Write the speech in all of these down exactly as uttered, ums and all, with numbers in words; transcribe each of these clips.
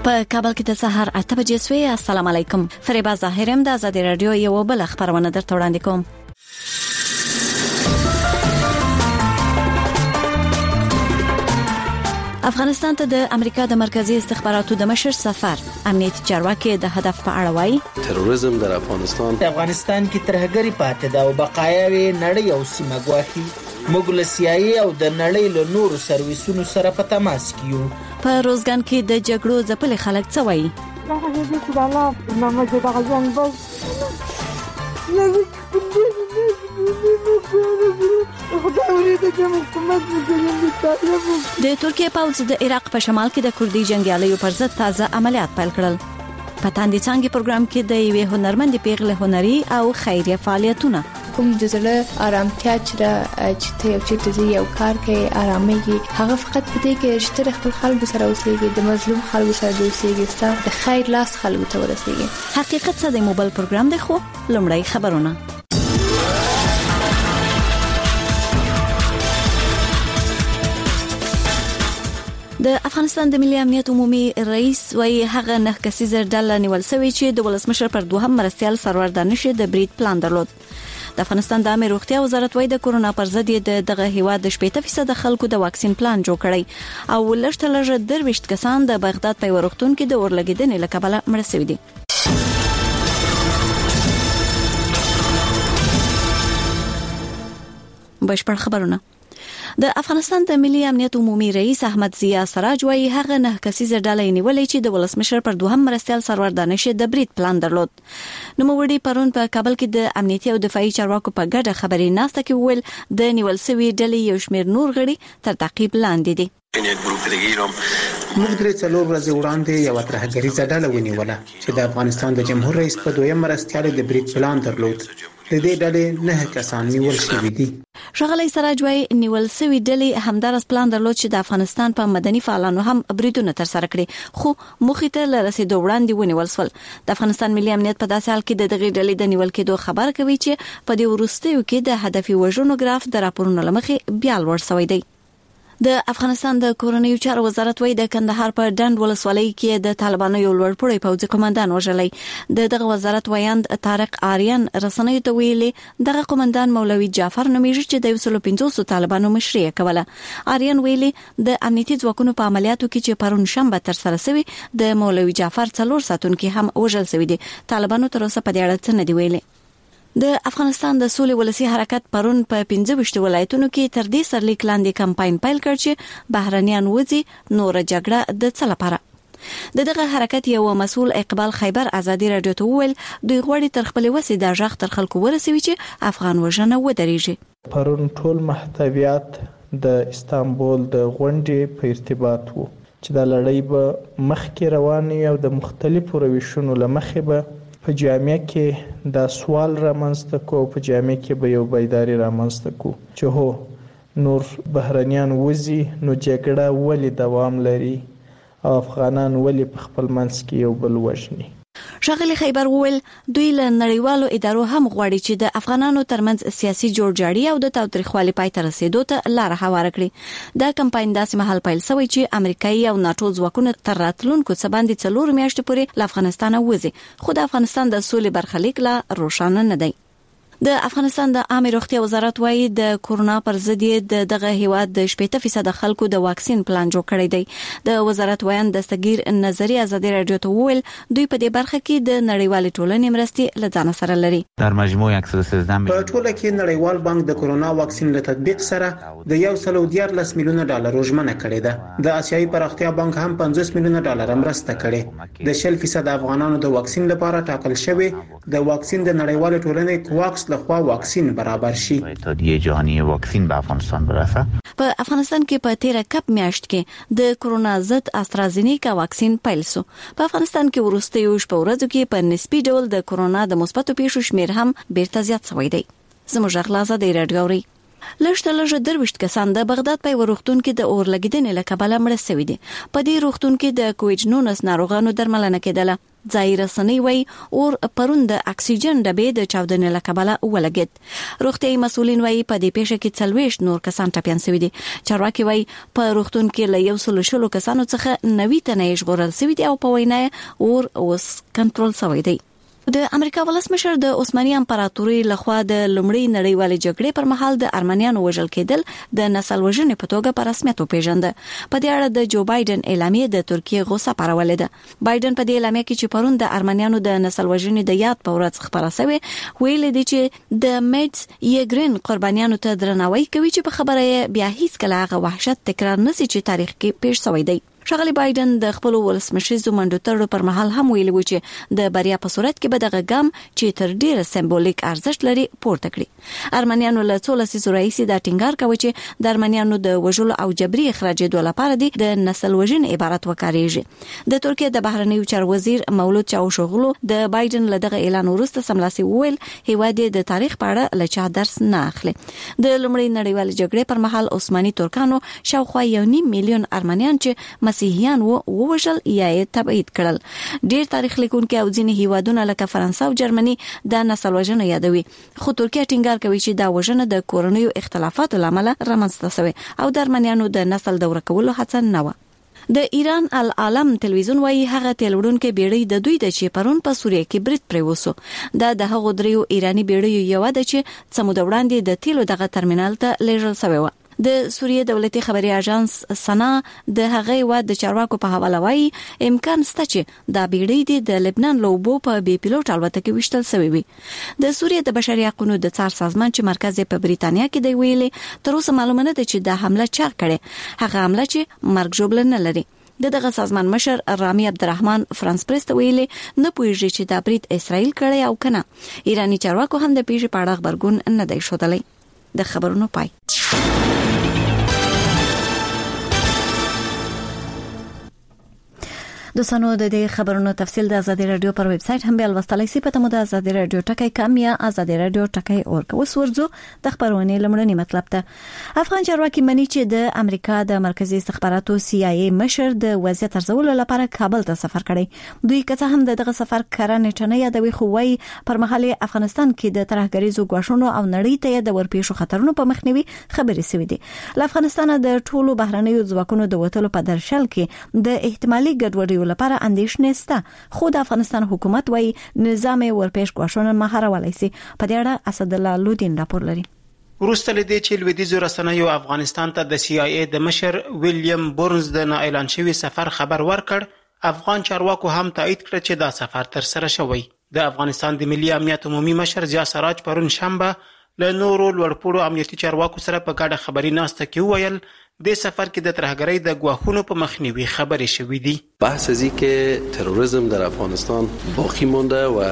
په کابل کې د سهار اته بجې سوي. السلام علیکم. فریبا ظاهرم د آزادي رادیو یو بل خبرونه درته وړاندې کوم. افغانستان ته د امریکا د مرکزی استخباراتو د مشر سفر امنیتي چارواکي د هدف په اړه وایي تروریزم در افغانستان د افغانستان کې ترهګری پاتې دا او بقایاوي نړۍ او سیمه ګواښي. موږ له سیاسي او د نړۍ له نورو سرویسونو سره په تماس کې یو. په روزګان کې د جګړو ځپلي خلک څه وایي؟ دا هغه چې د الله نامه د غزان بس د ترکیه پوځ د عراق په شمال کې د کوردي جنگیالیو پر ضد تازه عملیات پیل کړل. په تاندې څنګه پروګرام کې د یوې هنرمند پیغله هنري او خیریه فعالیتونه کوم د زړه آرامتیا چې چې یو چې د یو کار کې آرامي هغه فقط په دې کې چې خپل خلکو سره اوسېږي، د مظلوم خلکو سره اوسېږي، ستاسو د خیر لاس خلکو ته ورسېږي. حقیقت څه د موبایل پروګرام دی خو لومړی خبرونه. د افغانستان د ملي امنیت عمومي رئیس وايي هغه نه کسیزه ډله نیول شوی چې د ولسمشر پر دوهم مرستيال سرور دانش د برید پلان درلود. د افغانستان د امر روغتیا وزارت وايي د کورونا پر ضد د دغه هیواد د شپږ فیصد خلکو د واکسین پلان جوړ کړی او لږ تر لږه درويشت کسان د بغداد په ورختون کې د اورلګیدنې لکبله مړ شوي دي. بشپړ خبرونه. د افغانستان د ملي امنیت عمومي رئیس احمد ضیا سراج وايي هغه نه کسیزه ډله نیولې چې د ولسمشر پر دوهم مرستيال سرور دانش د برید پلان درلود. نو موږ پرون په کابل کې د امنیتي او دفاعي چارواکو په ګډه خبري ناسته کې ویل د نیول شوی ډلې یو شمېر نور غړي تر تعقیب لاندې دي. موږ درې څلور ورځې وړاندې یو ترهګریزه ډله ونیوله چې د افغانستان د جمهور رئیس په دویم مرستيال د برید پلان درلود. د دې ډلې نه کسان نیول شوي دي. ښاغلی سراج وايي نیول شوی ډلې همدارس پلان درلود چې د افغانستان په مدني فعالانو هم بریدونه تر سره کړي خو مخې ته لرسېدو وړاندې ونیول شول. د افغانستان ملي امنیت په داسې حال کې د دغې ډلې د نیول کېدو خبر کوي چې په دې وروستیو کې د هدفي وژنو ګراف د راپورونو لمخې بیا لوړ شوی دی. د افغانستان د کورنیو چارو وزارت وايي د کندهار په ډند ولسوالۍ کې د طالبانو یو لوړپوړی پوځي قومندان وژلی. د دغه وزارت وایند طارق آریان رسنیو ته ویلي دغه قومندان مولوي جعفر نومیږي چې د یو سل پنځوس طالبانو مشري کوله. آریان ویلي د امنیتي ځواکونو په عملیاتو کې چې پرون شنبه تر سره شوی د مولوي جعفر څلور ساتونکو هم وژل شوی دي. طالبانو تر اوسه په دې اړه څه نه دی ویلي. د افغانستان د سولې ولسی حرکت پرون په پنځه ویشت ولایتونو کې تر دې سرلیک لاندې کمپاین پیل کړ چې بهرنیان وځي نور جګړه د څه لپاره. د دغه حرکت یو مسؤل اقبال خیبر آزادي رادیو ته ویل دوی غواړي تر خپل وسې د ژغ تر خلکو ورسوي چې افغان وژنه ودرېږي. پرون ټول محتویات د استانبول د غونډې په ارتباط وو چې د لړۍ به مخکې رواني او د مختلفو روشونو لمخې به په جامعه کې دا سوال رامنځته کو په جامعه کې به یو بیداری رامنځته کو چې هو نور بهرنیان وځي نو جګړه ولې دوام لري او افغانان ولې په خپل منځ کې یو بل وژني. ښاغلی خیبر وویل دوی له نړیوالو ادارو هم غواړي چې د افغانانو ترمنځ سیاسي جوړجاړي او د تاوتریخوالي پای ته رسیدو ته لار هواره کړي. دا کمپاین داسې مهال پیل شوی چې امریکایي او ناتو ځواکونه تر راتلونکو څه باندې څلور میاشتې پورې له افغانستان وځي خو د افغانستان د سولې برخلیک لا روښانه نه دی. د افغانستان د عامه روغتیا وزارت وايي د کورونا پر ضد د دغه هیواد د شپږ فیصد خلکو د واکسین پلان جوړ کړی دی. د وزارت وایي دستګیر نظری آزادي رادیو ته ویل دوی په دې برخه کې د نړیوال ټولنې مرستې له ځان سره لري. در مجموع اکثر سیزده په ټوله کې نړیوال بانک د کورونا واکسین له تطبیق سره د یو سل او دیارلس میلیونه ډالر ژمنه کړې ده. د آسیایي پراختیا بانک هم پنځوس میلیونه ډالر مرسته کړې. د شل فیصد افغانانو د واکسین لپاره ټاکل شوی د واکسین د نړیوال ټولنې کوواکس لخوا واکسین برابر شي. اتحادیه جهانی واکسین به افغانستان برسه. په افغانستان کې په تیر کپ میاشت کې د کورونا ضد استرازینیکا واکسین پیل شو. په افغانستان کې ورستیو شپه ورځو کې په نسبی ډول د کورونا د مثبتو پیښو شمیر هم بیرته زیات شوی دی. زموږ غلازه د رادیو ری لږ تر لږه درويشت کسان د بغداد په ورختون کې د اورلګیدنې له کبله مړ شوي دي. په دې ورختون کې د کووډ نولس ناروغانو درملنه کېدله. ځای رسنۍ وایي اور پرون د اکسیجن ډبې د چاودنې له کبله ولګېد. روغتیايي مسؤلین وایي په دې پیښه کې څلوېښت نور کسان ټپیان شوي دي. چارواکي وایي په روغتون کې له یو سل شلو کسانو څخه نوي تنه یې ژغورل شوي دي او په وینا اور اوس کنټرول شوی دی. د امریکا ولسمشر د عثماني امپراتوري لخوا د لومړۍ نړیوالې جګړې پر مهال د ارمنیانو وژل کېدل د نسل وژنې په توګه په رسمیت وپیژند. په دې اړه د جو بایدن اعلامیه د ترکیه غوسه پارولې ده. بایدن په دې اعلامیه کې چې پرون د ارمنیانو د نسل وژنې د یاد په ورځ خبره شوې ویل دي چې د میډز یګرین قربانیانو ته درناوی کوي چې په خبره یې بیا هیڅ کله هغه وحشت تکرار نشي چې تاریخ کې پیښ شوی دی. ښاغلی بایدن د خپل ولسمشریزو منډو پر مهال هم ویلي و چې د بریا په صورت کې به دغه ګام چې تر ډیره سمبولیک ارزښت لري پورته کړي. ارمنیانو له څو لسیزو راهیسې دا ټینګار کوي چې د ارمنیانو د وژلو او جبري اخراجېدو لپاره د نسل وژنې عبارت وکارېږي. د ترکیه د بهرنیو چارو وزیر مولود چاوشوغلو د بایدن له دغه اعلان وروسته سملاسي وویل هیواد د تاریخ په اړه له چا درس نه اخلي. د لومړۍ نړیوالې جګړې پر مهال عثماني ترکانو شاوخوا یو نیم میلیون ارمنیان چې مسیحیان وو ووژل یا یې تبعید کړل. ډیر تاریخ لیکونکي او ځینې هیوادونه لکه فرانسه او جرمني د نسل وژنه یادوي، خو ترکیه ټینګار کوي چې دا وژنه د کورنیو اختلافاتو لامل رامنځته شوه او د ارمنیانو د نسل دور کولو هڅه نه و. د ایران العالم تلویزیون وايي هغه تلوړونکو بیړۍ د دوی د چې پرون په سوریه کې برید پریوسو. دا د هغو دریو ایرانی بیړیو یو د چې څمود وړاندې د تیلو دغه ترمینال ته لیږل شوی و. د سوریه دولتي خبري اژانس سنا د هغه و د چارواکو په حواله وايي امکان شته چې دا بیړۍ د لبنان لوبو په بي پيلوټ الوتکه وشتل شوی وي. د سوریه د بشري حقوقو د څار سازمان چې مرکز په بریتانیا کې دی ویلي تر اوسه معلومه نه ده چې دا حمله چا کړې، هغه حمله چې مرګ ژوبل نه لري. د دغه سازمان مشر رامي عبدالرحمن فرانس پریس ته ویلي نه پوهیږي چې دا برید اسرائیل کړی او کنه. ایرانی چارواکو هم د پیښې په اړه خبرګون نه دی ښودلی. د خبرونو پای. دوستانو د دې خبرونو تفصیل د آزادي رادیو پر ویب سټ هم بیا لوستلای شئ. په تمو د آزادي رادیو ټکی کم یا آزادي رادیو ټکی اورګ. اوس ورځو د خبرونې لمړنی مطلب ته افغان چارواکي مني چې د امریکا د مرکزی استخباراتو سی آی ای مشر د وضعیت ارزولو لپاره کابل ته سفر کړی. دوی کڅه هم دغه سفر کړه نه یادوي، خو وايي پر مهال افغانستان کې د ترهګریزو غواښونو او نړۍ ته د ورپېښو خطرونو په مخنیوي خبرې شوې دي. له افغانستان د ټولو بهرنیو ځواکونو د وټلو په درشل کې د احتمالي ګډوډۍ لپاره اندېښنې شته، خو د افغانستان حکومت وايي نظام ورپېښ غواښونه مهارولای شي. په دې اړه اسد الله لودین راپور لري. وروسته لدې چې لویدیځو رسنیو افغانستان ته د سی آی ای د مشر ویلیام بورنز د نه اعلان شوی سفر خبر ورکړ، افغان چارواکو هم تایید کړ چې دا سفر تر سره شوی. د افغانستان د ملي امنیت عمومي مشر ضیا سراج پرون شنبه له نورو لوړپوړو امنیتي چارواکو سره په ګډه خبري ناسته کې وویل د سفر کې د ترهګرۍ د غواخونو په مخنیوي خبرې شوې دي. بحث از این که تروریسم در افغانستان باقی مونده و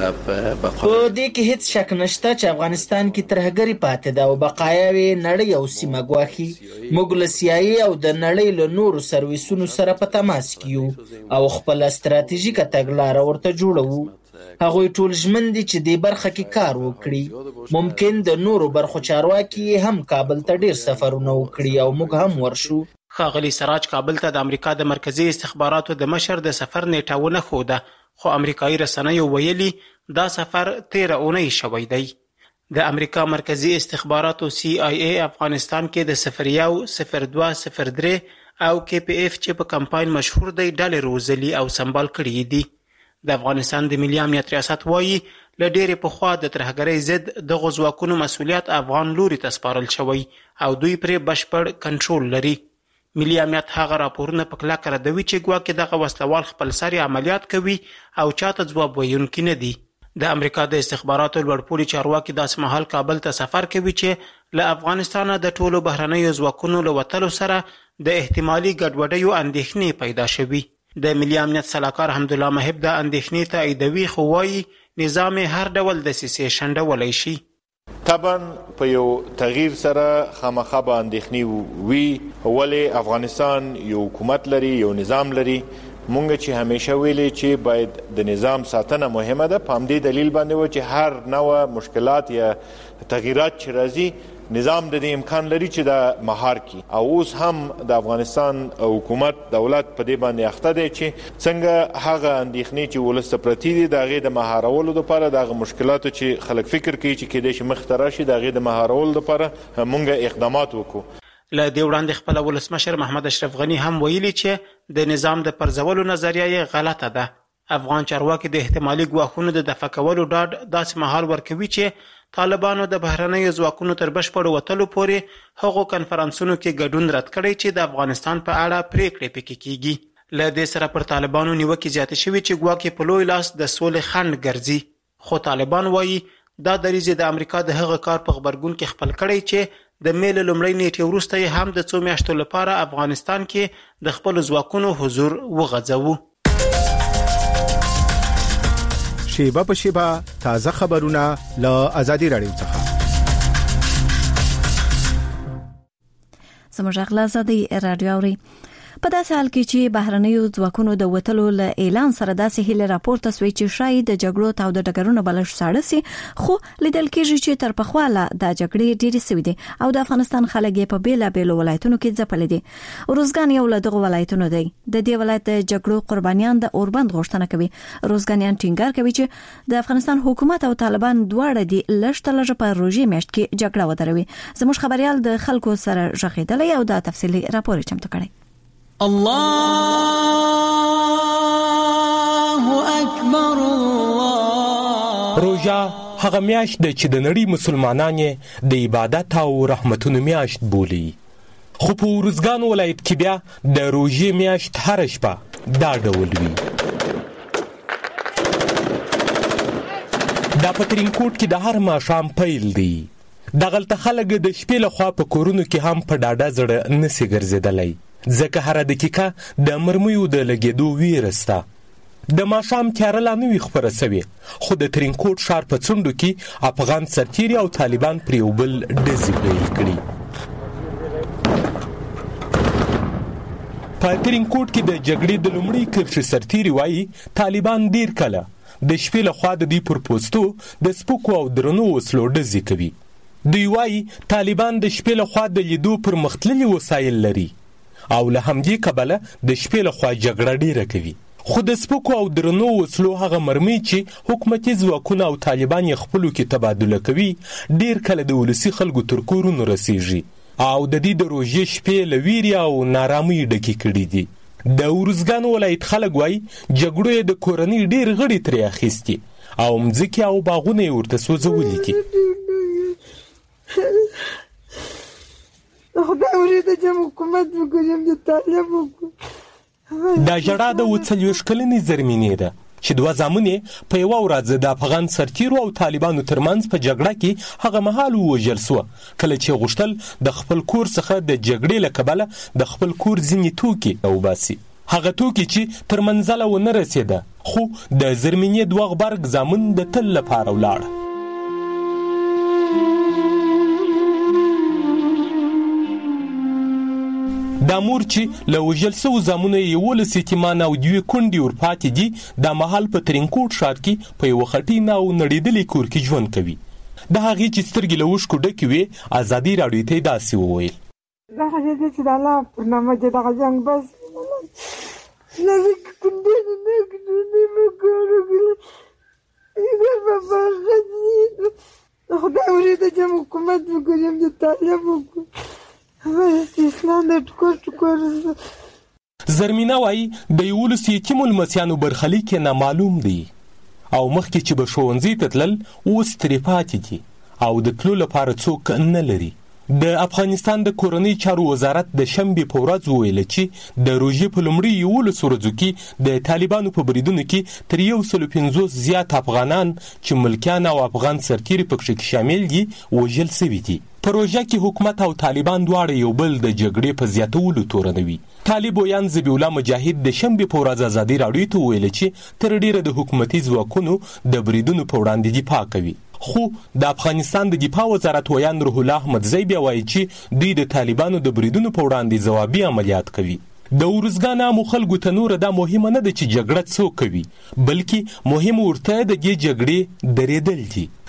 په دې کې هیڅ شک نشته چې افغانستان کې ترهګري پاتې ده او بقایاوي نړۍ او سیمه غواخي. موږ له سیاسي او د نړۍ له نورو سرویسونو سره په تماس کې یو او خپل ستراتیژیک تګلارې ورته جوړوو. هغوی ټول ژمن دي چې دې برخه کې کار وکړي. ممکن د نورو برخو چارواکي هم کابل ته ډیر سفرونه وکړي او موږ هم ورشو. ښاغلي سراج کابل ته د امریکا د مرکزی استخباراتو د مشر د سفر نیټه ونه ښوده، خو امریکایي رسنیو ویلي دا سفر تیره اونۍ شوی دی. د امریکا مرکزی استخباراتو سی آی ای افغانستان کې د صفر یو صفر دوه صفر درې او کې پی اف چې په کمپاین مشهور دی ډلې روزلي او سمبال کړي دي. د افغانستان د ملي امنیت ریاست وایي له ډېرې پخوا د ترهګرۍ ضد دغو ځواکونو مسؤلیت افغان لوري ته سپارل شوی او دوی پرې بشپړ کنټرول لري. ملي امنیت هغه راپورونه په کلکه ردوي چې ګواکې دغه وسلوال خپل سري عملیات کوي او چاته ځواب ویونکي نه دي. د امریکا د استخباراتو لوړپوړي چارواکي داسې مهال کابل ته سفر کوي چې له افغانستانه د ټولو بهرنیو ځواکونو له وتلو سره د احتمالي ګډوډیو اندېښنې پیدا شوي. د ملي امنیت سلاکار حمدالله محب د اندېښنې تاییدوي، خو وایي نظام هر ډول دسیسې شنډولی شي. طبعا په یو تغییر سره خامخا به اندېښنې وي، ولې افغانستان یو حکومت لري، یو نظام لري. مونږ چې همیشه ویلي چې باید د نظام ساتنه مهمه ده، په همدې دلیل باندې و چې هر نوع مشکلات یا تغییرات چې راځي نظام د دې امکان لري چې دا مهار کی او اوس هم د افغانستان حکومت دولت په دې باندې اخته دی چې څنګه هغه اندېښنې چې ولست پرتی دي د هغې د مهارولو لپاره د هغه مشکلاتو چې خلک فکر کوي چې کېدای شي مخته راشي د هغې د مهارولو لپاره موږ اقدامات وکړو. له دې وړاندې خپل ولسمشر محمد اشرف غنی هم ویلي چې د نظام د پرځولو نظریه یې غلطه ده. افغان چارواکي د احتمالي ګواښونو د دفع کولو ډاډ داسې مهال ورکوي چې طالبانو د بهرنیو ځواکونو تر بشپړ وتلو پورې هغو کنفرانسونو کې ګډون رد کړی چې د افغانستان په اړه پریکړې پکې کیږي. له دې سره پر طالبانو نیوکې زیاتې شوي چې ګواکې په لوی لاس د سولې خنډ ګرځي. خو طالبان وایي دا دریځ د امریکا د هغه کار په غبرګون کې خپل کړی چې د میل لومړۍ نیټې وروسته یې هم د څو میاشتو لپاره افغانستان کې د خپل ځواکونو حضور وغځوو. شیبه په شیبه تازه خبرونه له آزادي رادیو څخه. زموږ غلا آزادي رادیو اوري. په داسې حال کې چې بهرنیو ځواکونو د وټلو له اعلان سره داسې هله راپورته سوي چې شاید د جګړو تاو د ډګرونو بلش ساړه سي، خو لیدل کېږي چې تر پخواله د جګړې ډېرې سوي دي او د افغانستان خلک په بیلا بیلو ولایتونو کې ځپلي دي. روزګان یو له دغه ولایتونو دی. د دې ولایت د جګړو قربانیان د اوربند غوښتنه کوي. روزګانیان ټینګار کوي چې د افغانستان حکومت او طالبان دواړه دي لږ تلږه په روزي میاشت کې جګړه ودروي. زموږ خبريال د خلکو سره ژغېدلی او د تفصیلي راپور چمتو کړی. الله اکبر الله. روژه هغه میاشت ده چې د نړۍ مسلمانان د عبادت او رحمتونو میاشت بولي. خو په روزګان ولایت کې بیا د روژې میاشت هر شپه دا ډول وي. دا په ترینکوټ کې د هر ماښام پیل دی. دغلته خلک د شپې لخوا په کورونو کې هم په ډاډه زړه نسي ګرځېدلی، ځکه هره دقیقه د مرمیو د لګېدو ویره سته. د ماښام تیاره لا نه وي خپره سوې، خو د ترینکوټ ښار په څنډو کې افغان سرتیري او طالبان پر یو بل ډزې پیل کړي. په ترینکوټ کې د جګړې د لومړۍ کرښې سرتیري وایي طالبان ډېر کله د شپې لخوا د دوی پر پوستو د سپکو او درنو وسلو ډزې کوي. دوی وایي طالبان د شپې لخوا د لیدو پرمختللي وسایل لري او له همدې کبله د شپې لخوا جګړه ډیره کوي. خو د سپکو او درنو وسلو هغه مرمۍ چې حکومتي ځواکونه او طالبان یې خپلو کې تبادله کوي ډیر کله د ولسي خلکو تر کورونو رسیږي او د دې د روژې شپې له ویرې او نارامۍ ډکې کړي دي. د ورزګان ولایت خلک وایي جګړو یې د کورنۍ ډیر غړي ترې اخیستي او مځکې او باغونه یې ورته سوځولي دي. خدای ورته چې حکومت وګورم د طالب وګورم. دا جړه د وڅلويش کلنې زرمینې ده چې دوه زامنې په یوه ورځ د افغان سرتیرو او طالبانو ترمنځ په جګړه کې هغه مهال ووژل سوه کله چې غوښتل د خپل کور څخه د جګړې له کبله د خپل کور ځینې توکي وباسي. هغه توکي چې تر منزله ونه رسېده، خو د زرمینې دوه غبرګ زامن د تل لپاره ولاړه. دا مور چې له وژل سوو زامنو یې یولس یتیمان او دوې کونډې ورپاتې دي دا مهال په ترینکوټ ښار کې په یوه خټین او نړېدلي کور کې ژوند کوي. د هغې چې سترګې له اوښکو ډکې وې ازادي راډیو ته یې داسې وویل. دغه دی چې د الله پر نامه چې دغه جنګ بس لږ کونډې نه کړي مې کارو کړي خدای ورته چې حکومت وګورم د طالب وګورم. زرمینه وایي د یولس یتیمو لمسیانو برخلیک یې نامعلوم دی او مخکې چې به ښوونځي ته تلل اوس ترې پاتې دي او د تلو لپاره څوک نه لري. د افغانستان د کورنۍ چارو وزارت د شنبې په ورځ وویل چې د روژې په لومړي یولسو ورځو کې د طالبانو په بریدونو کې تر یو سلو پنځوس زیات افغانان چې ملکیان او افغان سرتیري پکښې کې شامل دي وژل سوي دي. په روژه کې حکومت او طالبان دواړه یو بل د جګړې په زیاتولو تورنوي. طالب ویان ذبیح الله مجاهد د شنبې په ورځ ازادي راډیو ته وویل چې تر ډیره د حکومتي ځواکونو د بریدونو په وړاندې دفاع کوي. خو د افغانستان د دفاع وزارت ویان روح الله احمدزی بیا وایي چې دوی د طالبانو د بریدونو په وړاندې ځوابي عملیات کوي. د ورزګان عامو خلکو ته نوره دا مهمه نه ده چې جګړه څوک کوي، بلکې مهم ورته د دې جګړې درېدل دي.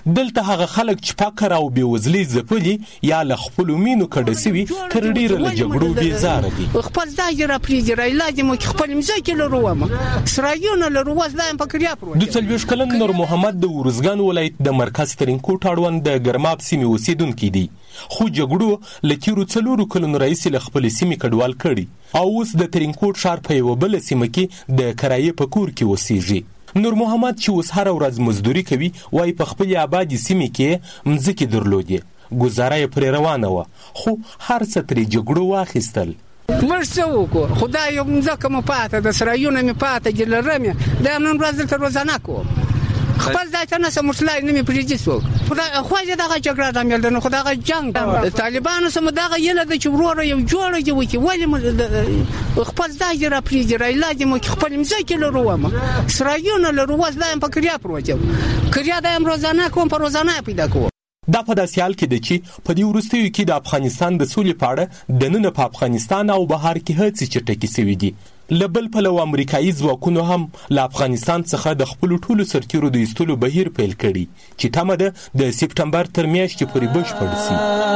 دلته هغه خلک چې فقر او بېوزلۍ ځپلي یا له خپلو مینو کډه سوي تر ډېره له جګړو بېزاره دي. خپل ځای یې راپرېږدي، رایلا دې مو کې خپل مځکې لرو ومه، سرایونه لرو، اوس دا یم په کریا پروت. د څلوېښت کلن نور محمد د ارزګان ولایت د مرکز ترینکوټ اړوند د ګرماب سیمې اوسېدونکی دی، خو جګړو له تېرو څلورو کلونو راهیسې له خپلې سیمې کډوال کړي او اوس د ترینکوټ ښار په یوه بله سیمه کې د کرایې په کور کې اوسېږي. نور محمد چې اوس هره ورځ مزدوري کوي وایي په خپلې آبادې سیمې کې مځکې درلودې، ګزاره یې پرې روانه وه، خو هر څه ترې جګړو واخیستل. موږ څه وکړو؟ خدای یو مځکه مو پاته ده، سرایونه مې پاته دي، لرم یې، دا نن ورځ دلته روزانه کوم، خپل ځای ته نسم ورتلای، نه مې پرېږدي څوک. خو یې دغه جګړه رامېل ده، نو خو دغه جنګ د طالبانو سره مو دغه هیله ده چې وروره یو جوړه دې وکړي، ولې مو خپل ځای دې راپرېږدي، رایلا دې مو کې خپل مځکې لرو ومه، سرایونه لرو، اوس دا یم په کریا پروت یم، کریا دا یم روزانه کوم، په روزانه یې پیدا کوم. دا په داسې حال کې ده چې په دې وروستیو کې د افغانستان د سولې په اړه دننه په افغانستان او بهر کې هڅې چټکې سوي دي. له بل پلوه امریکایي ځواکونو هم له افغانستان څخه د خپلو ټولو سرتیرو د ایستلو بهیر پیل کړي چې تمه ده د سپټمبر تر میاشتې پورې بشپړ سي.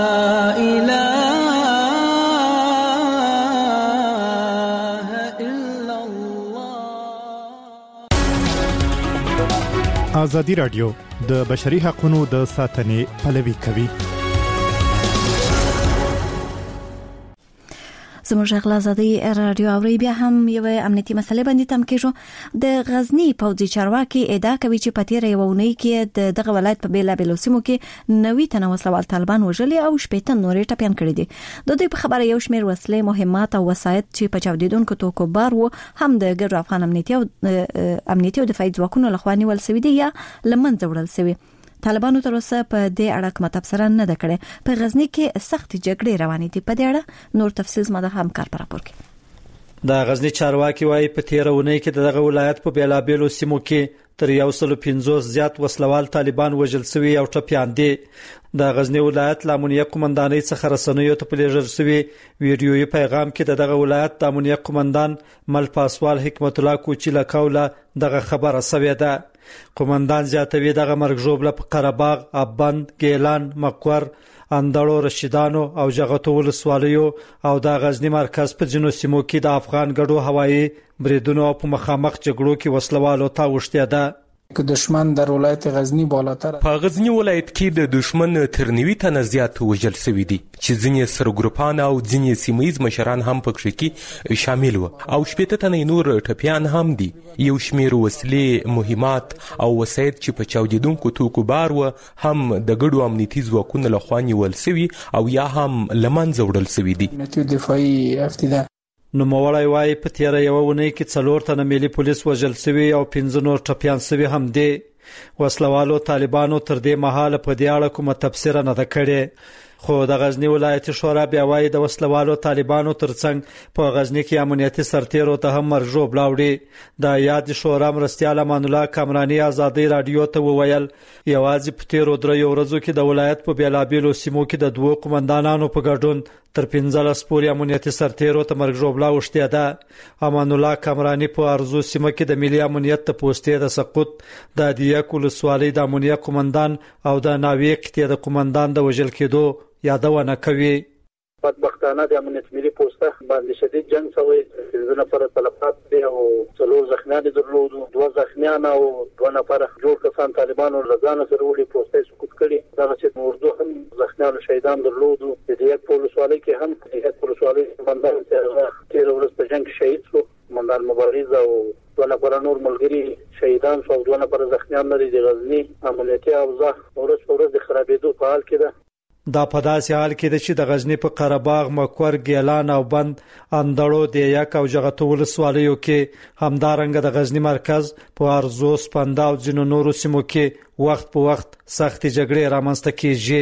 ازادي راډیو د بشري حقوقو د ساتنې پلوي کوي. زموږ غږ آزادي رادیو اوري بیا هم یو امنیتي مسله باندې تم کېږو. د غزنی پوځي چارواکي ادعا کوي چې په تیره یو اونۍ کې د دغه ولایت په بیلابېلو سیمو کې نوي تنه وسلوال طالبان وژلي او شپېته نورې ټپیان کړي دي. د دوی په خبره یو شمېر وسلې، مهمات او وسایط چې په چاودیدونکو توکو بار وو هم د ګډو افغان امنیتي او امنیتي او دفاعي ځواکونو لخوا نیول شوي دي یا له منځه وړل شوي. طالبانو تر اوسه په دې اړه کومه تبصره نه ده کړې. په غزنی کې سخت جګړې روانې دي. په دې اړه نور تفصیل زما د همکار پر راپور کې. د غزنی چارواکي وايي په تیر اونۍ کې دغه ولایت په بیلابېلو سیمو کې تر یو سل او پنځوس زیات وسلوال طالبان وژل شوي او ټپیان دي. د غزنی ولایت لامونیه قومندانۍ څخه رسنیو ته په لېږل شوي ویډیويي پیغام کې دغه ولایت د امنیه قومندان مل پاسوال حکمت الله کوچی له قوله دغه خبره شوې ده. قومندان زیاتوي دغه مرګ ژوبله په قرهباغ، ابند، ګیلان، مقور، اندړو، رشیدانو او جغتو ولسوالیو او د غزنی مرکز په جنو سیمو کې د افغان ګډو هوایي بریدونو په مخامخ جګړو کې وسلوالو ته وشته ده. که دشمن در ولایت غزنی بالاتر په غزنی ولایت کې د دشمن تر نوي تنه زیات وژل شوي دي چې ځینې سرګروپان او ځینې سیمه‌ییز مشران هم پکې کې شامل و او شپېته تنه نور ټپیان هم دي. یو شمېر وسلې، مهمات او وسایط چې په چاودیدونکو توکو بار و هم د ګډو امنیتي ځواکونو لخوا نیول شوي او یا هم له منځه وړل شوي دي. دفاعي افتیده نو موړی وايي په تیر یو ونې کې څلور تنه ملي پولیس وژل شوي او پنځه نور ټپیان شوي هم دي. وسلوالو طالبانو تر دې مهاله په دې اړه کومه تفسیر نه ده کړې، خو د غزنی ولایت شورا بیا وايي د وسلوالو طالبانو ترڅنګ په غزنی کې امنیتي سرتیرو ته هم مرجو بلاوړي. د یاد شورا مرستيال امان الله کامرانی ازادي رادیو ته وویل یوازې په تیرو دریو ورځو کې د ولایت په بیلابېلو سیمو کې د دوه قومندانانو په ګډون تر پنځلس پورې امنیتي سرتیرو ته مرجو بلاوشته ده. امان الله کامرانی په ارزو سیمه کې د ملي امنیت ته پوسټې د سقوط د دیه کولسوالۍ د امنیت قومندان او د ناویق ته د قومندان د وژل کېدو یادونه کوي. بدبختانه د امنیت ملي پوسټه باندې شدید جنگ شوی، څلور نفر تلفات دي او څلور زخمیان درلودو، دوه زخمیان او دوه نفر جوړ کسان طالبانو لزانه سره وړي پوسټه سقوط کړي. دا چې اردو هم زخمیان شهیدان درلودو. د دې پولیسوالۍ کې هم د پولیسوالۍ قومندان تیر ورځ په جنگ شهید شو، قومندان مبارز او دوه نفر نور ملګری شهیدان شو، دوه نفر زخمیان لري. د غزنی امنیتي اوضاع ورځ په ورځ د خرابېدو په حال کې ده. دا په داسې حال کې ده چې د غزنی په قرهباغ، مقور، ګیلان او بند، اندړو، دیک او جغتو ولسوالیو کې همدارنګه د غزنی مرکز په ارزو، سپنده او ځینو نورو سیمو کې وخت په وخت سخت جګړې رامنځته کیږي.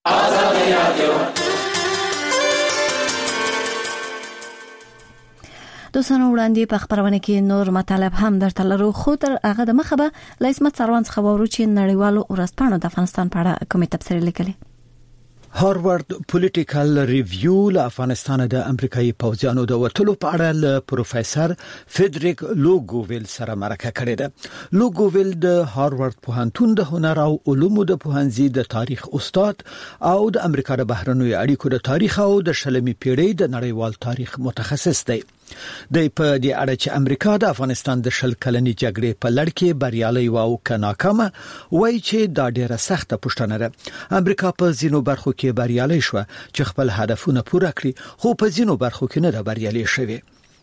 دوستانو وړاندې په خبرونه کې نور مطالب هم درته لرو، خو تر هغه د مخه به له عصمت سروان څخه وورو چې نړیوالو ورځپاڼو د افغانستان په اړه کومې تبصرې لیکلي. هاروارد پولیټیکل ریویو له افغانستان د امریکایي پوځیانو د وټلو په اړه له پروفیسور فریډریک لوګوویل سره مرکه کړې ده. لوګوویل د هاروارد پوهنتون د هنر او علومو د پوهنځي د تاریخ استاد او د امریکا د بهرنیو اړیکو د تاریخ او د شلمي پیړۍ د نړیوال تاریخ متخصص دی. د په دې اړه چې امریکا د افغانستان د شل کلنې جګړې په لړ کې بریالي او کناکامه وایي چې دا ډیره سخته پوښتنه ده. امریکا په ځینو برخو کې بریالي شو چې خپل هدفونه پوره کړي، خو په ځینو برخو کې نه ده بریالي شوی.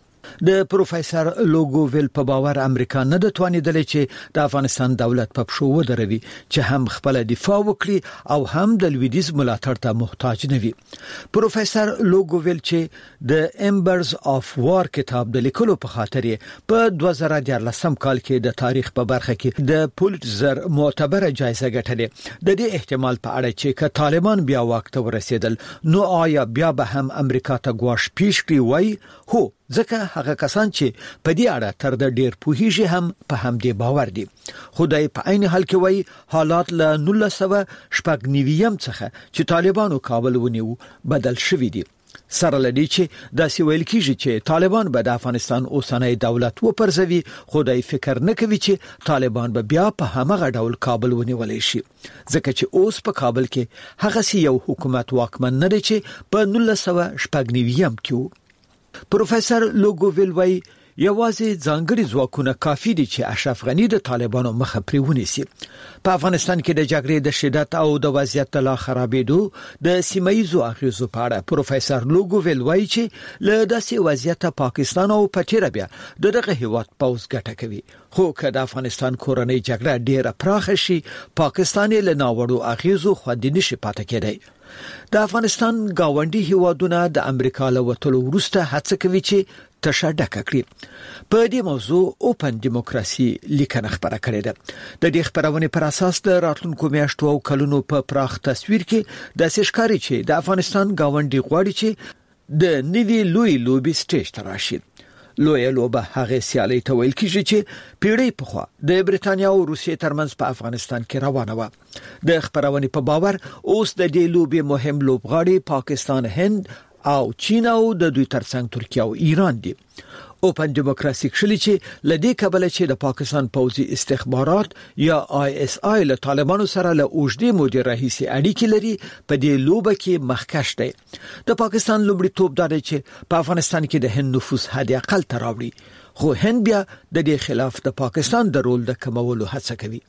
د پروفیسور لوګوویل په باور امریکا نه د توانیدلې چې د افغانستان دولت په پښو ودروي چې هم خپل دفاع وکړي او هم د لویدیز ملاتړ ته محتاج نه وي. پروفیسور لوګوویل چې د امبرز اف وار کتاب د لیکلو په خاطر په دوه زره دیارلسم کال کې د تاریخ په برخه کې د پولیټزر معتبره جایزه ګټلې. د دې احتمال په اړه چې که طالبان بیا واک ته ورسېدل نو آیا بیا به هم امریکا ته ګواښ پیښ کړي وای؟ هو، ځکه هغه کسان چې په دې اړه تر د ډیر پوهیږي هم په همدې باور دي. خدای په عین حال کې وایي حالات له نولس سوه شپږ نوي څخه چې طالبانو کابل ونیو بدل شوي دي. سره لدی چې داسې ویل کیږي چې طالبان به د افغانستان اوسنۍ دولت وپرځوي، خدای فکر نه کوي چې طالبان به بیا په همغه ډول کابل ونیولای شي، ځکه چې اوس په کابل کې هغه سی یو حکومت واکمن نه دی چې په نولس سوه شپږ نوي کې و. پروفیسور لوګوویل وایي یوازې ځانګړي ځواکونه کافي دي چې اشرف غنی د طالبانو مخه پرې ونیسي. په افغانستان کې د جګړې د شدت او د وضعیت لا خرابېدو د سیمایي اغیزو په اړه پروفیسور لوګوویل وایي چې له داسې وضعیت پاکستان او پټیره بیا دغه هیواد پوز ګټه کوي. خو که د افغانستان کورنۍ جګړه ډیره پراخه شي، پاکستان له ناوړو اغیزو خوندي نشي پاتې کېدای. د افغانستان گاونډي هیوادونه د امریکا له وټلو وروسته هڅه کوي چې تشه ډکه کړي. په دې موضوع اوپن دیموکراسي لیکنه خبره کړې ده. د دې خبرونې پر اساس د راتلونکو میاشتو او کلونو په پراخ تصویر کې د سشکاري چې د افغانستان گاونډي غواړي چې د نوي لوی لوبي سټیج ته راشي. لوی لوبه هغه سیالي ته ویل کیږي چې پیړۍ په خوا د بریتانیا او روسیې ترمنځ په افغانستان کې روانه و. د خبرونې په باور اوس د دې لوبي مهم لوبغاړي پاکستان، هند او چین او د دوی ترڅنګ ترکیه او ایران دي. اوپن دیموکراسي کښلي چې لدې کبله چې د پاکستان پوځي استخبارات یا آی اس آی له طالبانو سره له اوږدې مودې راهیسې اړیکې لري، په دې لوبه کې مخکښ دی. د پاکستان لومړیتوب دا دی چې په افغانستان کې د هند نفوس حد اقل ته راوړي، خو هند بیا د دې خلاف د پاکستان د رول د کمولو هڅه کوي.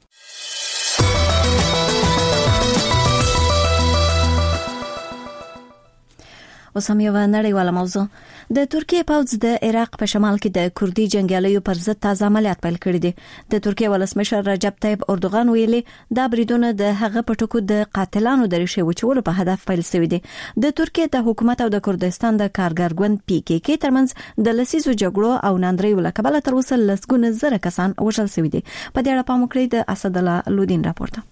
اوس هم یو نړیواله موضوع. د ترکیه پوځ د عراق په شمال کې د کردي جنگیالیو پر ضد تازه عملیات پیل کړي دي. د ترکیه ولسمشر رجب طیب اردوغان ویلي دا بریدونه د هغه پټکو د قاتلانو د ریښې وچولو په هدف پیل شوی دي. د ترکیه د حکومت او د کردستان د کارګر ګوند پی کې کې ترمنځ د لسیزو جګړو او ناندریو لکبله تر اوسه لسګونه زره کسان وژل شوي دي. په دې اړه پام وکړئ د اسد الله لودین راپورته.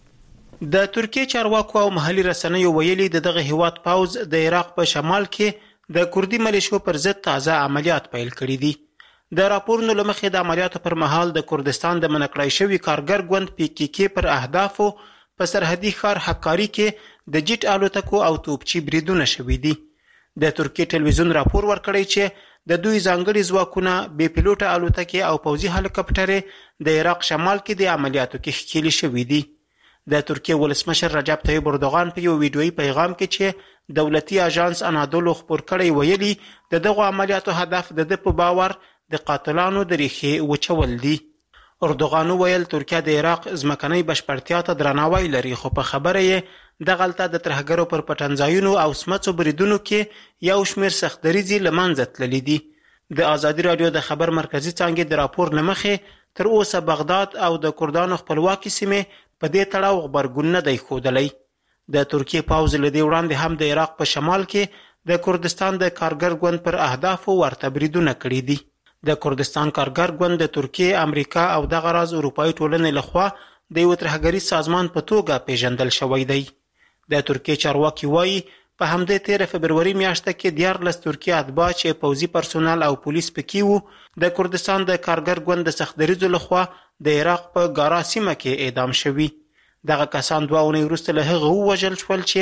د ترکیه چارواکو او محلي رسنیو ویلي د دغه هیواد پوځ د عراق په شمال کې د کردي ملیشو پر ضد تازه عملیات پیل کړي دي. د راپورونو لمخې د عملیاتو پر مهال د کردستان د منکړای شوی کارګر ګوند پی کې کې پر اهدافو په سرحدي ښار حکاری کې د جیټ الوتکو او توپچي بریدونه شوي دي. د ترکیه ټلویزیون راپور ورکړی چې د دوی ځانګړي ځواکونه بې پیلوټه الوتکې او پوځي هلیکاپټرې د عراق شمال کې د عملیاتو کې ښکېلې شوي دي. د ترکیه ولسمشر رجب طیب اردوغان په یو ویډیویي پیغام کې چې دولتي اژانس انادولو خبر کړی ویلي د دغه عملیاتو هدف د د په باور د قاتلانو د ریښې وچول دي. اردوغان ویل ترکیه د عراق ځمکنۍ بشپړتیا ته درناوی لري، خو په خبره یې دغلته د ترهګرو پر پټنځایونو او سمڅو بریدونو کې یو شمېر سختدریځي له منځه تللي دي. د ازادي راډیو د خبر مرکزي څانګې د راپور له مخې تر اوسه بغداد او د کردانو خپلواکي سیمې په دې تړاو غبرګون نه دی ښودلی. د ترکیې پوځ له دې وړاندې هم د عراق په شمال کې د کردستان د کارګر ګوند پر اهدافو ورته بریدونه کړي دي. د کردستان کارګر ګوند د ترکیې، امریکا او دغه راز اروپایي ټولنې لخوا د یو ترهګریز سازمان په توګه پیژندل شوی دی. د ترکیې چارواکي وایي په همدې تیره فبروري میاشته کې دیارلس ترکیې اتباع چې پوځي پرسونل او پولیس پکې وو د کردستان د کارګر ګوند د سختدریځو لخوا د عراق په ګارا سیمه کې اعدام شوي. دغه کسان دوه اونۍ وروسته له هغه ووژل شول چې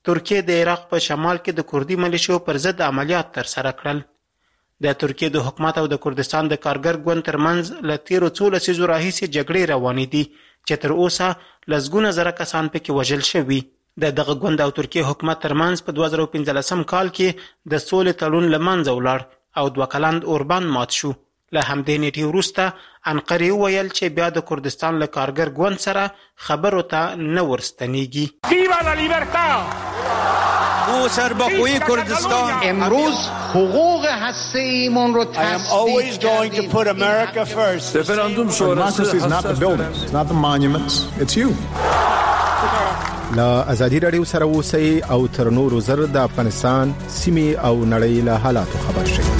ترکیه د عراق په شمال کې د کردي ملیشو پر ضد عملیات ترسره کړل. د ترکیه د حکومت او د کردستان د کارګر ګوند ترمنځ له تیرو څو لسیزو راهیسې جګړې روانې دي چې تر اوسه لسګونه زره کسان پکې وژل شوي. د دغه ګوند او ترکیه حکومت ترمنځ په دوه زره پنځلسم کال کې د سولې تړون له منځه ولاړ او دوه کلن اوربند مات شو. له همدې نیټې وروسته انقرې وویل چې بیا د کردستان له کارګر ګوند سره خبرو ته نه ورستنیږي. ویوا لا لیبرتا او سربخوی کردستان امروز حقوق هسته‌ایمون رو تصدیق کردیم. رفراندوم شورای is not the buildings, it's not the monuments, it's you. لا ازادي رادیو سره اوسئ او تر نورو زر د افغانستان سیمې او نړۍ له حالاتو خبر شئ.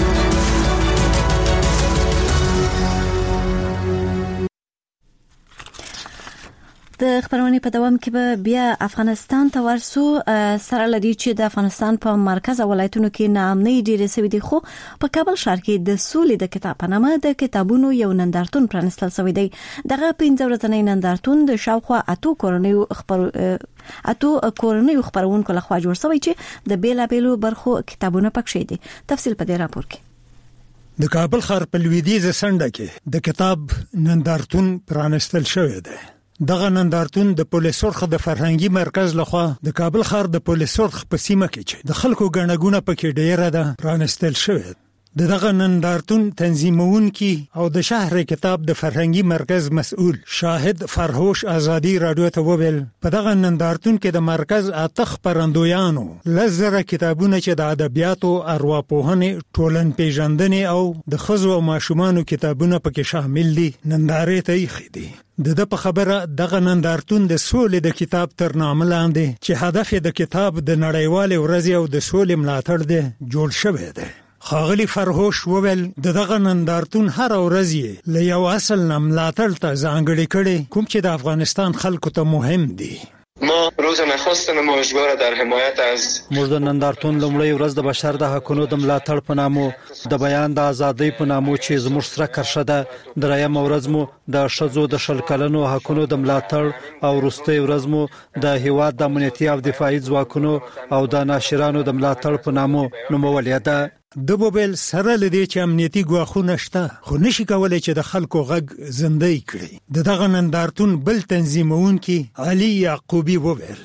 د خبرونې په دوام کې به بیا افغانستان ته ورسو. سره لدی چې د افغانستان په مرکز او ولایتونو کې ناامنۍ ډېرې شوې دي، خو په کابل ښار کې د سولې د کتاب په نامه د کتابونو یو نندارتون پرانستل شوی دی. دغه پنځه ورځنی نندارتون د شاوخوا اتو کورنیو خبر اتو کورنیو خبرونکو لخوا جوړ شوی چې د بیلابېلو برخو کتابونه پکښې دي. تفصیل په دې راپور کې. د کابل ښار په لویدیځه څنډه کې د کتاب نندارتون پرانستل شوی دی. دغه نندارتون د پولیسورخ د فرهنګي مرکز لخوا د کابل ښار د پولیسورخ په سیمه کې چې د خلکو ګڼګونه پکې ډیره ده پرانستل شوی. د دغه نندارتون تنظیمونکي او د شهر کتاب د فرهنګي مرکز مسؤل شاهد فرهوش ازادي رادیو ته وویل په دغه نندارتون کې د مرکز اته خبرندویانو لزره کتابونه چې د ادبیاتو، ارواپوهنې، ټولنپېژندنې او د ښځو او ماشومانو کتابونه پکې شامل دي نندارې ته ایښي دي. د د په خبره دغه نندارتون د سولې د کتاب تر نامه لاندې چې هدف د کتاب د نړیوالې ورځې او د سولې ملاتړ دی جوړ شوی دی. خاغلی فرهوش وویل د دغه نندارتون هر ورځ له یو اصل نه ملاتړ ته ځانګړی کړي کوم چې د افغانستان خلکو ته مهم دي. ما روز نخست نمایشگاه در حمایت از موږ د نندارتون لومړی ورځ د بشر د حقونو د ملاتړ په نامو د بیان د ازادۍ په نامو چې زموږ سره کرښه ده، دریم ورځ مو د ښځو د شل کلنو حقونو د ملاتړ او وروستۍ ورځ مو د هیواد د امنیتي او دفاعي ځواکونو او د ناشرانو د ملاتړ په نامو نومولې ده. د موبایل سره لدی چې امنیتي ګواښونه شته خو نشي کولای چې د خلکو غږ زنده‌ای کړي. د دغه نندارتون بل تنظیمونکي علي یعقوبی وویل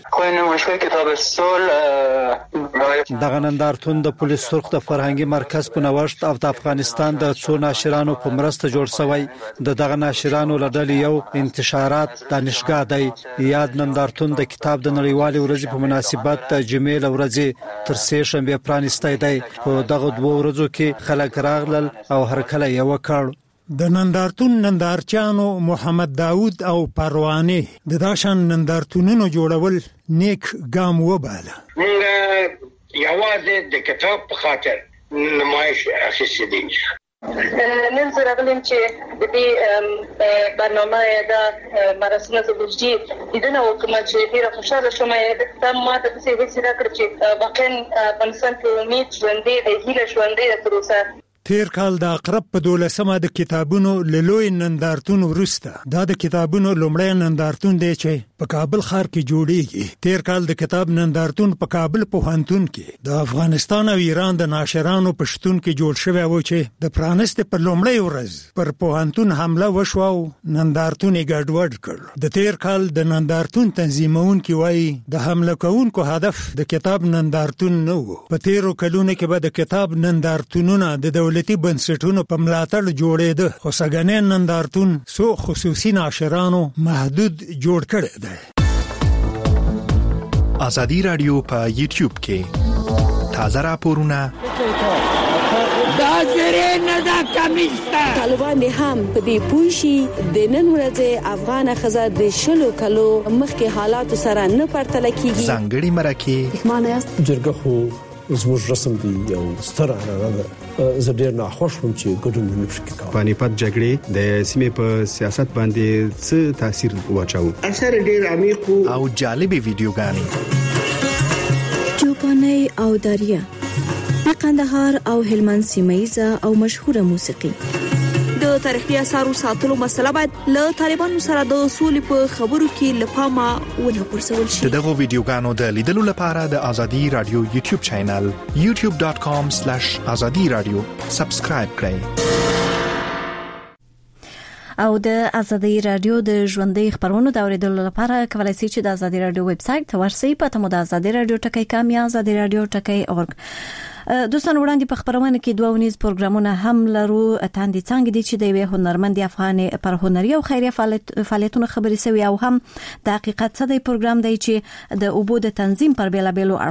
دغه نندارتون د پولیس سرخ د فرهنګي مرکز په نوښت او د افغانستان د څو ناشرانو په مرسته جوړ شوی. د دغه ناشرانو لړل یو انتشارات دانشګاه دی. یاد نندارتون د کتاب د نړیوالې ورځې په مناسبت د جمیل ورځې تر سې شنبه پرانیستی دی. په دغه دوه ورځو کې خلک راغلل او هر کله یو کړ. د نندارتون نندارچانو محمد داوود او پروانه د داشان نندارتونونو جوړول نیک ګام وباله. موږ یوازې د کتاب په خاطر نمایش اخیستې دي. نن زه راغلم چې د دې برنامه د مراسم زوجي لیدنه وکړم چې ډیره خوشاله شوم. دا ماته د څه وسیله کړ چې واقعا افغانستان کې امید ژوندۍ دی، هیله ژوندۍ ده تر اوسه. تیر کال د اقرب په دولسمه د کتابونو لوی نندارتون وروسته دا د کتابونو لومړی نندارتون دی چې په کابل ښار کې جوړیږي. تیر کال د کتاب نندارتون په کابل پوهنتون کې د افغانستان او ایران د ناشرانو په شتون کې جوړ شوی و چې د پرانست په لومړی ورځ پر پوهنتون حمله وشو او نندارتون یې ګډوډ کړ. د تیر کال د نندارتون تنظیمونکي وایي د حمله کوونکو هدف د کتاب نندارتون نه و. په تیرو کلونو کې به د کتاب نندارتونونه د دولت دولتي بنسټونو په ملاتړ جوړېده، خو سګنې نندارتون سو خصوصي ناشرانو محدود جوړ کړی دی. ازادي رادیو په یوټیوب کې تازه راپورونه دا زری نه دا کمیستا طالبان هم په دې پوښي د نن ورځې افغان خزر د شلو کلو مخکې حالات سره نه پرتل کیږي. ځانګړي مرکه معنی جرګه خو زموږ رسم دی او ستر عنعنه زه ډیر نه خوشم چې ګډون نه پکې کوي. پانیپت جګړې د سیمې په سیاست باندې څه تاثیر واچاو؟ اثر ډیر عمیق او جالبې ویډیوګانې چوپاني او دریا د قندهار او هلمند سیمه او مشهوره موسیقي د د تاریخي آثارو ساتلو مسله باید له طالبانو سره د سولې په خبرو کې لپاره ونه پرسول شي. دغه ویډیوګانو د لیدلو لپاره د ازادي رادیو یوټیوب چینل یوټیوب ډاټ کام سلیش ازادي رادیو سبسکرایب کړئ. او د ازادي رادیو د ژوندۍ خبرونو د اوریدلو لپاره کولای شئ چې د ازادي رادیو ویب سټ ته ورشئ په تمو د ازادي رادیو ټکی کام یا ازادي رادیو ټکی اورګ. دوستان وړاندې په خبرونه کې دوه ونیز پروګرامونه هم لرو. تاندې څنګه دي چې د یو هنرمند افغان پر هنري او خیریه فعالیتونو خبري سوي او هم د حقیقت څخه د پروګرام دی چې د اوبو د تنظیم پر بیلابېلو